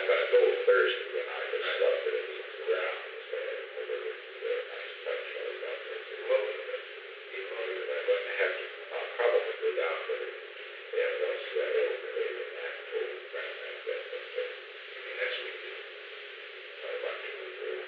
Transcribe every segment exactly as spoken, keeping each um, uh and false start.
I'm gonna go Thursday, and I just love that it's around, it's gonna have a little, uh, nice touch, I was out there, too. Well, you know, I wouldn't have to, I'll probably go down, but it, they have no sweat over it, and that cold, right, like that, but, but, I mean, next week, I want to go through.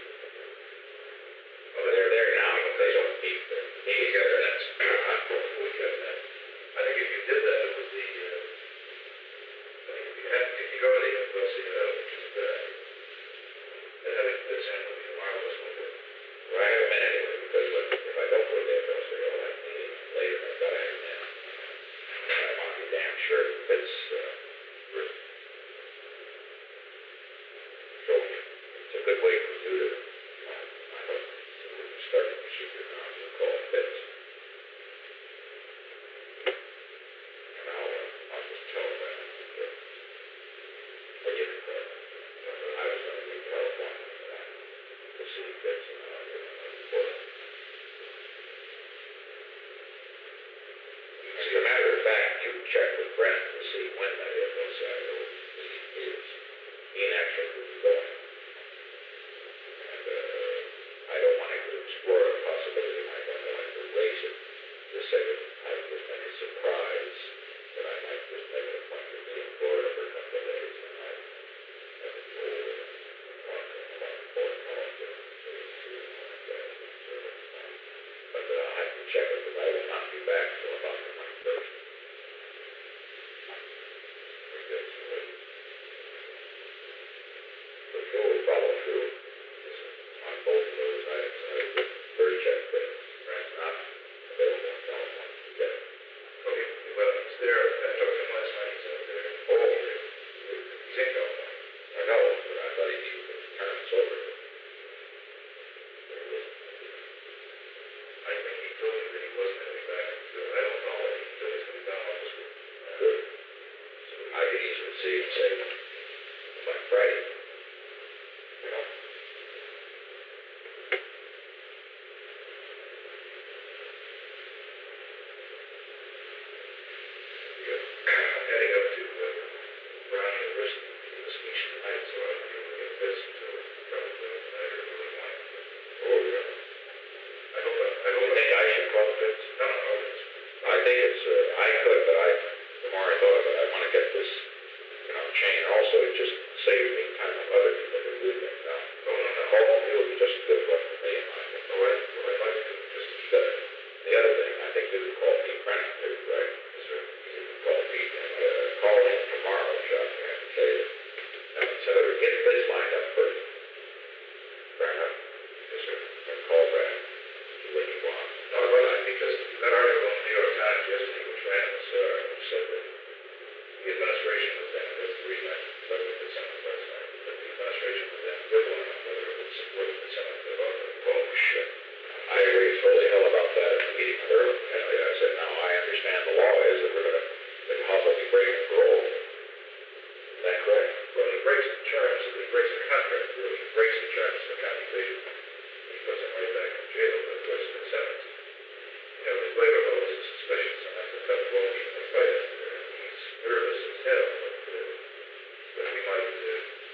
Well, they're there now, but they don't keep their, they get their, that's, I'm going to look at that. I think if you did that, it would be, uh, I think if you had, if you go to the university, that would be just a good idea. And having this in would be a marvelous one. Well, I haven't been anyway, because when, if I don't go to the university, I'll have to leave later, I've got to have that. I want to be damn sure it fits, uh, really. So, it's a good way for you to, you know, I hope, so when you start to shoot your arms, you call it fits. And I'll, uh, I'll just tell them that. Or you can call it. You know, I was going to leave California for that. To see fits, and I'll give them a report. As a matter of fact, you check with Brent to see when that hillside meeting is. He actually will be going. And uh, I don't want to explore the possibility, I don't want to raise it. Just say that I've just been a surprise that I might just make an appointment to be in Florida for a couple of days, and I haven't told him. I want to want to phone call to him, so he's doing like that. But uh, I have to check it, because I will not be back till about the twenty-first. Because uh, the fuel will follow through on both of those items. I would just very check that Brent's not available in California to get it. Okay, well, he's there. I talked to him last night. He's out there. Oh, okay. He's in California. I know, but I thought he needed to turn us over. I think he told me that he wasn't going to be back until, I don't know, I think he told me he's going to be gone all this week. Good. So I could easily see him say, like Friday. You know? Yeah. I'm heading up to uh, Brown University for the speech tonight, so I won't be able to get this until probably tonight or early morning. Oh, yeah. I hope I, I hope I think I should call it. No, no, no. I think it's, uh, I could, but I, the more I thought of it, I want to get this, you know, chain. Also, it just saves me time of other people who do things now. Oh, no, no. Call it, it would be just as good one for me, in my opinion. Oh, right. Well, I'd like to do just as good. The other thing, I think you would call Pete Brennan too, right? Yes, sir. You would call Pete and uh, call him tomorrow, Chuck, and say, now, instead of getting this lined up first, Brennan, yes, sir, and call Brennan. When you want. No, well, I, because that article in the New York Times yesterday, which ran this, uh, which said that the administration was then, that's the reason I looked at the Senate last night, that the administration was then ambivalent on whether it would support the Senate development. Oh, shit. I agree totally hell about that at the meeting with Earl. Anyway, I said, now I understand the law is that we're going to, that how about we break the rule? Is that correct? Well, he breaks the terms, he breaks the contract, really. He breaks the terms of the commutation. He puts him right back in jail, but of course, in the Senate, you know, his labor laws is suspicious, and that's a tough blow he's going to fight it. He's nervous as hell, but, uh, but we might uh,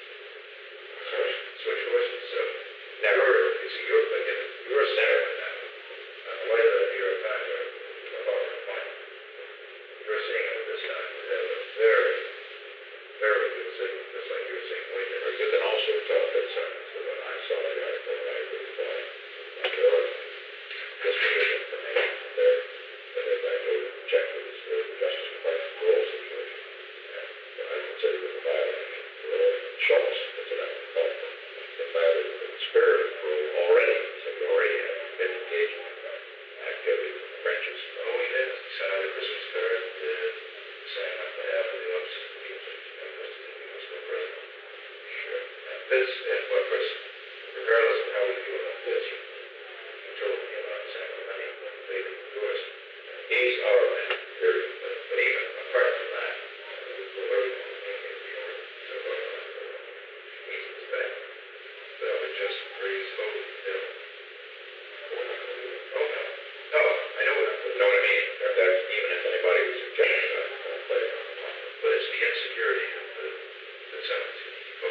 switch, switch horses. So, now, you're, you see, you're, again, you're a senator now. Uh, why did the New York Times are about your point? You're seeing it this time with a very, very good signal, just like you're seeing way there. You can also tell good signs. So when I saw the article, I really thought, like, oh, this was good information there. But as I go to check with this uh, Justice Department parole situation, and I consider it a violation of parole. Schultz, that's what I would call it. It violated the spirit of parole already. So we already have been engaged in activities in the branches. Oh, he did. He sent out a Christmas card uh, saying on behalf of the officers of the University of the U S President. Sure. And this, and of course, regardless of how we feel about this, he told me about San Clemente when they endorsed. He's our man, period. But, but even apart from that, we will go everything we can to be able to go on. He's his back. But I would just praise holy hell. Oh, no. No, I know what, you know what I mean? That's, even if anybody was suggesting that, I won't play it on the top. But it's the insecurity of the, the Senate. Oh,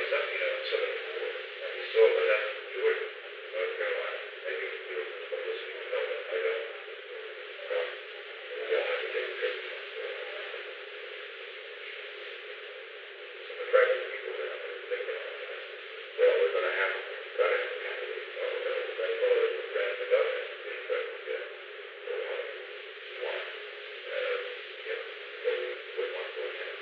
seventeen, uh, seventy-four, and he still went down to Jordan, North Carolina. Maybe you know, publicity would help, I don't. Well, we don't have to take a trip. So, some attractive people down there, they can all that. Well, we're gonna have, gotta have candidates. Oh, no, that's all that we ran the government, we tried to get, for one, one, uh, yeah, so we would want to go ahead.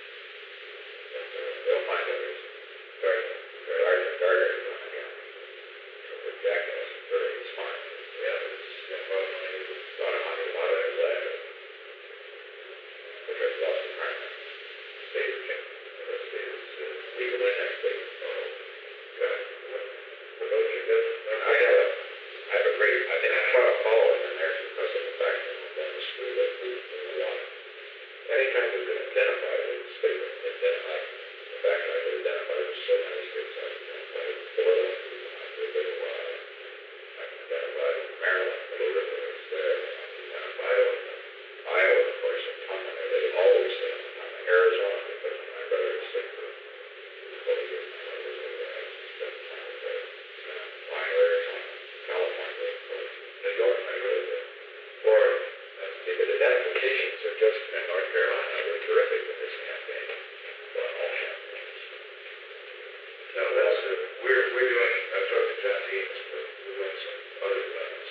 But, uh, they'll find others. Gardner, Gardner, Gardner is on again. So the jackass is very smart. Yeah, it's, yeah, a lot of money, a lot of money, a lot of their land. Which I've lost the partner. State of Kent, the rest state is uh, legal in that state. So, God, what, what don't you get? I have a, I have a great, I think I caught a following in there because of the fact that I'm going to school that we, we want. Anytime you can identify with the state, identify, the fact I could identify with so many states, I can identify with Florida, I could identify, I can identify with Maryland, a little bit when I was there, I can identify with Iowa, of course, a ton of it, they always say a ton of Arizona, because my brother is sick for twelve years, my mother was over there, I spent time with her, Flying Arizona, California, of course, New York, I really did, Florida, and the identifications are just in North Carolina, were terrific with this campaign, well, all campaigns. No, that's, uh, we're, we're doing, I've talked to John Deans, but we're doing some other plans.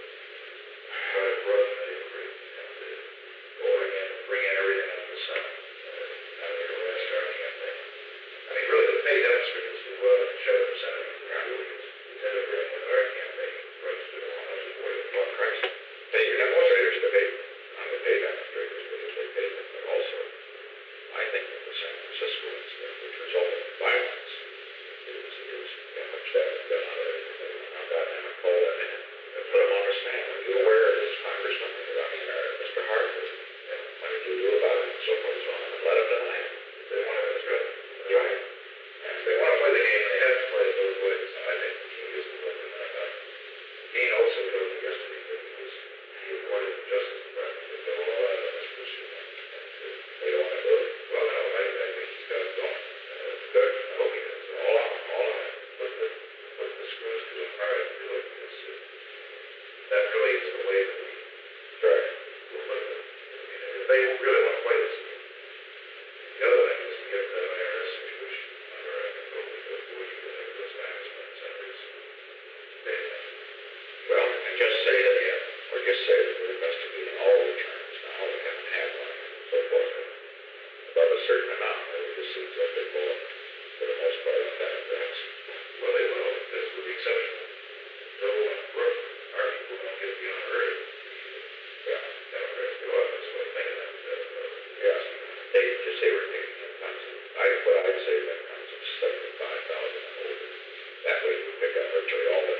Try to broaden the inquiry and uh, go again, bring in everything under the sun. Uh, now that we're going to start a campaign. I mean, really, the pay demonstrators do well and show the senator from our movies. We tend to bring in our campaign approach to the one hundred forty one crisis. Pay your demonstrators to pay, not the pay demonstrators because they pay them, but also, I think that the San Francisco incident, which resulted in violence, is, is how much that has done out of everything. I've got them and call them in and put them on a stand. Are you aware of this, Congressman? I mean, uh, Mister Hartford, and what did you do about it, and so forth and so on, and let them deny it. They want to, that's right. That's right. And if they want to play the game, they have to play it both ways. I think he is the one that uh, Dean also told me yesterday that he was, he reported the Justice Department that there were a lot of this pursuit, and uh, they don't want to do it. Well, no, I, I think he's got it going. Uh, good. I hope he does. All on, all on it. Put the, put the screws to him hard and do it, because uh, that really is the way that we try to put it. I mean, if they really want to play this game. The other thing is to get the I R S situation under our control, because we're working with those congressmen and senators. They, well, and just say that, yeah, or just say that we're investigating all returns now, we haven't had one, and so forth, and above a certain amount, and we just see what they go up, for the most part, on that events. Well, they will, because with the exception of Joe and Brooke, our people don't get beyond herd. Yeah, Democrats go up, that's what I think of that, that, uh, yeah, they just say we're taking ten tons of, I, what I'd say that comes of seventy-five thousand and older. That way we pick up virtually all the